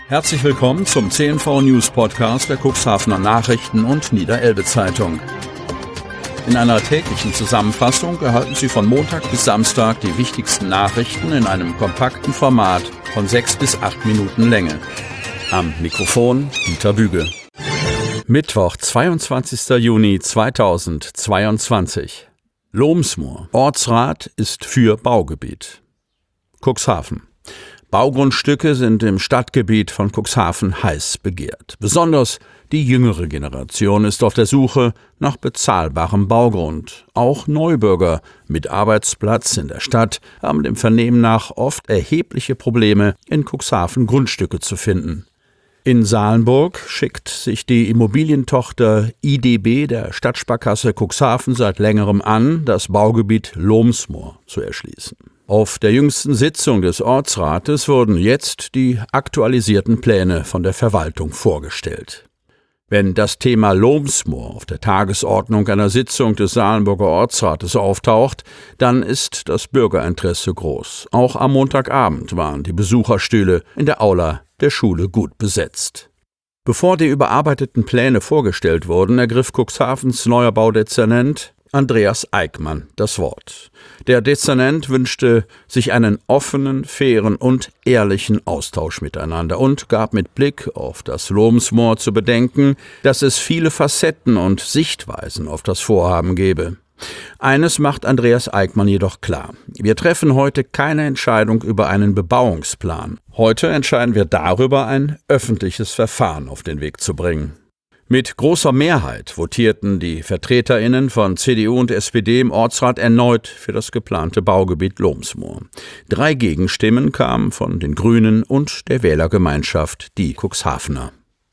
Herzlich willkommen zum CNV News Podcast der Cuxhavener Nachrichten und Niederelbe-Zeitung. In einer täglichen Zusammenfassung erhalten Sie von Montag bis Samstag die wichtigsten Nachrichten in einem kompakten Format von 6 bis 8 Minuten Länge. Am Mikrofon Dieter Büge. Mittwoch, 22. Juni 2022. Lohmsmoor. Ortsrat ist für Baugebiet. Cuxhaven. Baugrundstücke sind im Stadtgebiet von Cuxhaven heiß begehrt. Besonders die jüngere Generation ist auf der Suche nach bezahlbarem Baugrund. Auch Neubürger mit Arbeitsplatz in der Stadt haben dem Vernehmen nach oft erhebliche Probleme, in Cuxhaven Grundstücke zu finden. In Salenburg schickt sich die Immobilientochter IDB der Stadtsparkasse Cuxhaven seit längerem an, das Baugebiet Lohmsmoor zu erschließen. Auf der jüngsten Sitzung des Ortsrates wurden jetzt die aktualisierten Pläne von der Verwaltung vorgestellt. Wenn das Thema Lohmsmoor auf der Tagesordnung einer Sitzung des Salenburger Ortsrates auftaucht, dann ist das Bürgerinteresse groß. Auch am Montagabend waren die Besucherstühle in der Aula der Schule gut besetzt. Bevor die überarbeiteten Pläne vorgestellt wurden, ergriff Cuxhavens neuer Baudezernent Andreas Eickmann das Wort. Der Dezernent wünschte sich einen offenen, fairen und ehrlichen Austausch miteinander und gab mit Blick auf das Lohmsmoor zu bedenken, dass es viele Facetten und Sichtweisen auf das Vorhaben gebe. Eines macht Andreas Eickmann jedoch klar: Wir treffen heute keine Entscheidung über einen Bebauungsplan. Heute entscheiden wir darüber, ein öffentliches Verfahren auf den Weg zu bringen. Mit großer Mehrheit votierten die VertreterInnen von CDU und SPD im Ortsrat erneut für das geplante Baugebiet Lohmsmoor. 3 Gegenstimmen kamen von den Grünen und der Wählergemeinschaft Die Cuxhavener.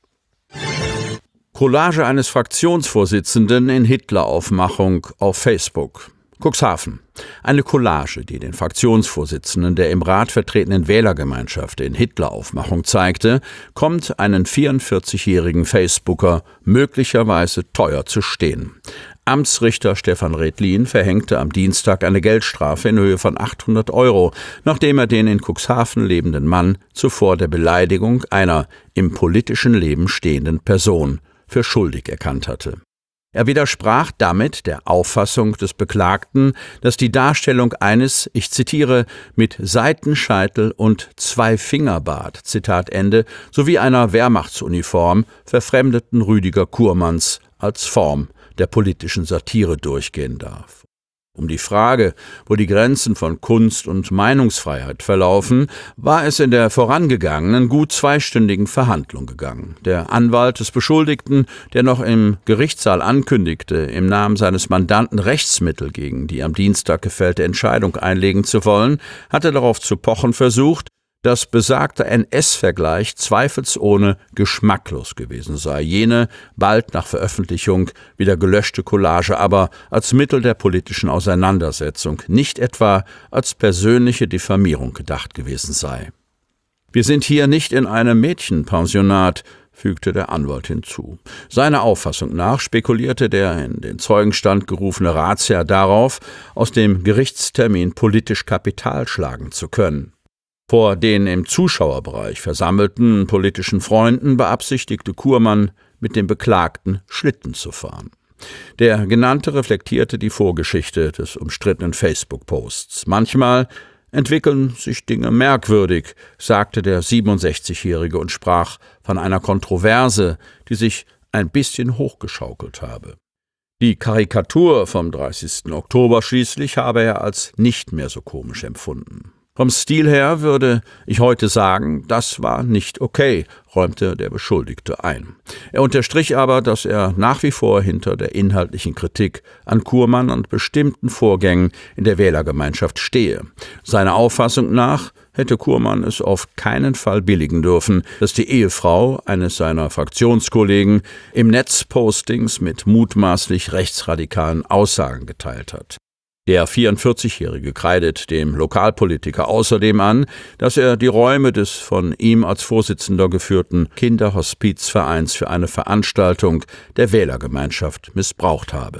Collage eines Fraktionsvorsitzenden in Hitleraufmachung auf Facebook. Cuxhaven. Eine Collage, die den Fraktionsvorsitzenden der im Rat vertretenen Wählergemeinschaft in Hitleraufmachung zeigte, kommt einen 44-jährigen Facebooker möglicherweise teuer zu stehen. Amtsrichter Stefan Redlin verhängte am Dienstag eine Geldstrafe in Höhe von 800 €, nachdem er den in Cuxhaven lebenden Mann zuvor der Beleidigung einer im politischen Leben stehenden Person für schuldig erkannt hatte. Er widersprach damit der Auffassung des Beklagten, dass die Darstellung eines, ich zitiere, mit Seitenscheitel und Zweifingerbart, Zitat Ende, sowie einer Wehrmachtsuniform verfremdeten Rüdiger Kurmanns als Form der politischen Satire durchgehen darf. Um die Frage, wo die Grenzen von Kunst- und Meinungsfreiheit verlaufen, war es in der vorangegangenen, gut 2-stündigen Verhandlung gegangen. Der Anwalt des Beschuldigten, der noch im Gerichtssaal ankündigte, im Namen seines Mandanten Rechtsmittel gegen die am Dienstag gefällte Entscheidung einlegen zu wollen, hatte darauf zu pochen versucht, dass besagter NS-Vergleich zweifelsohne geschmacklos gewesen sei, jene bald nach Veröffentlichung wieder gelöschte Collage aber als Mittel der politischen Auseinandersetzung, nicht etwa als persönliche Diffamierung gedacht gewesen sei. Wir sind hier nicht in einem Mädchenpensionat, fügte der Anwalt hinzu. Seiner Auffassung nach spekulierte der in den Zeugenstand gerufene Ratsherr darauf, aus dem Gerichtstermin politisch Kapital schlagen zu können. Vor den im Zuschauerbereich versammelten politischen Freunden beabsichtigte Kurmann, mit dem Beklagten Schlitten zu fahren. Der Genannte reflektierte die Vorgeschichte des umstrittenen Facebook-Posts. Manchmal entwickeln sich Dinge merkwürdig, sagte der 67-Jährige und sprach von einer Kontroverse, die sich ein bisschen hochgeschaukelt habe. Die Karikatur vom 30. Oktober schließlich habe er als nicht mehr so komisch empfunden. Vom Stil her würde ich heute sagen, das war nicht okay, räumte der Beschuldigte ein. Er unterstrich aber, dass er nach wie vor hinter der inhaltlichen Kritik an Kurmann und bestimmten Vorgängen in der Wählergemeinschaft stehe. Seiner Auffassung nach hätte Kurmann es auf keinen Fall billigen dürfen, dass die Ehefrau eines seiner Fraktionskollegen im Netz Postings mit mutmaßlich rechtsradikalen Aussagen geteilt hat. Der 44-Jährige kreidet dem Lokalpolitiker außerdem an, dass er die Räume des von ihm als Vorsitzender geführten Kinderhospizvereins für eine Veranstaltung der Wählergemeinschaft missbraucht habe.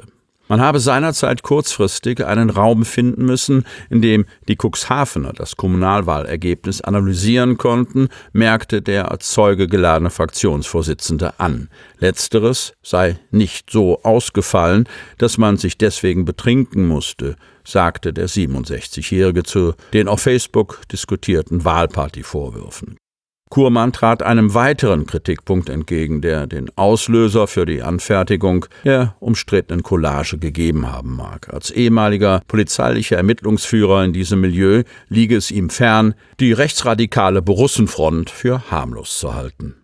Man habe seinerzeit kurzfristig einen Raum finden müssen, in dem die Cuxhavener das Kommunalwahlergebnis analysieren konnten, merkte der als Zeuge geladene Fraktionsvorsitzende an. Letzteres sei nicht so ausgefallen, dass man sich deswegen betrinken musste, sagte der 67-Jährige zu den auf Facebook diskutierten Wahlpartyvorwürfen. Kurmann trat einem weiteren Kritikpunkt entgegen, der den Auslöser für die Anfertigung der umstrittenen Collage gegeben haben mag. Als ehemaliger polizeilicher Ermittlungsführer in diesem Milieu liege es ihm fern, die rechtsradikale Borussenfront für harmlos zu halten.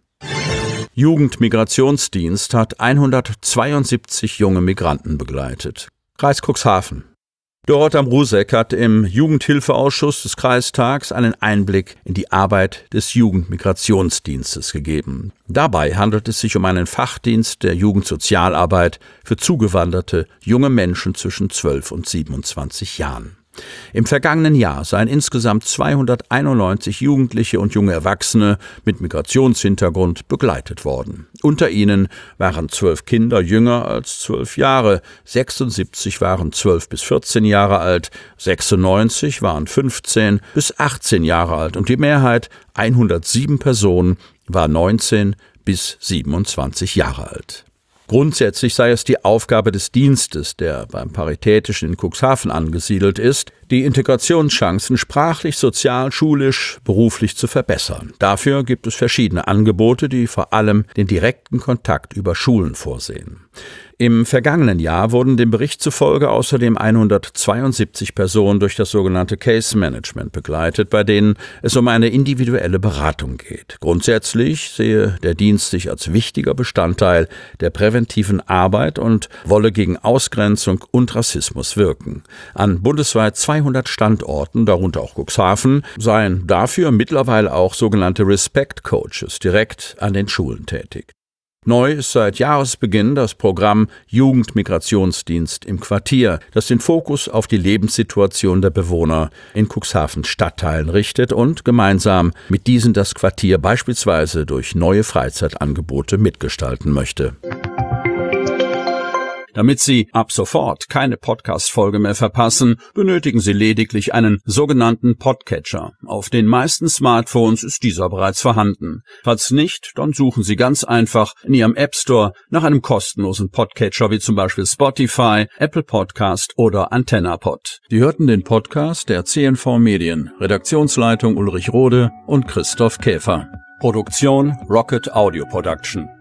Jugendmigrationsdienst hat 172 junge Migranten begleitet. Kreis Cuxhaven. Dorothea Mrusek hat im Jugendhilfeausschuss des Kreistags einen Einblick in die Arbeit des Jugendmigrationsdienstes gegeben. Dabei handelt es sich um einen Fachdienst der Jugendsozialarbeit für zugewanderte junge Menschen zwischen 12 und 27 Jahren. Im vergangenen Jahr seien insgesamt 291 Jugendliche und junge Erwachsene mit Migrationshintergrund begleitet worden. Unter ihnen waren 12 Kinder jünger als 12 Jahre, 76 waren 12 bis 14 Jahre alt, 96 waren 15 bis 18 Jahre alt und die Mehrheit, 107 Personen, war 19 bis 27 Jahre alt. Grundsätzlich sei es die Aufgabe des Dienstes, der beim Paritätischen in Cuxhaven angesiedelt ist, die Integrationschancen sprachlich, sozial, schulisch, beruflich zu verbessern. Dafür gibt es verschiedene Angebote, die vor allem den direkten Kontakt über Schulen vorsehen. Im vergangenen Jahr wurden dem Bericht zufolge außerdem 172 Personen durch das sogenannte Case Management begleitet, bei denen es um eine individuelle Beratung geht. Grundsätzlich sehe der Dienst sich als wichtiger Bestandteil der präventiven Arbeit und wolle gegen Ausgrenzung und Rassismus wirken. An bundesweit 200 Standorten, darunter auch Cuxhaven, seien dafür mittlerweile auch sogenannte Respect Coaches direkt an den Schulen tätig. Neu ist seit Jahresbeginn das Programm Jugendmigrationsdienst im Quartier, das den Fokus auf die Lebenssituation der Bewohner in Cuxhavens Stadtteilen richtet und gemeinsam mit diesen das Quartier beispielsweise durch neue Freizeitangebote mitgestalten möchte. Damit Sie ab sofort keine Podcast-Folge mehr verpassen, benötigen Sie lediglich einen sogenannten Podcatcher. Auf den meisten Smartphones ist dieser bereits vorhanden. Falls nicht, dann suchen Sie ganz einfach in Ihrem App Store nach einem kostenlosen Podcatcher wie zum Beispiel Spotify, Apple Podcast oder AntennaPod. Sie hörten den Podcast der CNV Medien, Redaktionsleitung Ulrich Rode und Christoph Käfer. Produktion Rocket Audio Production.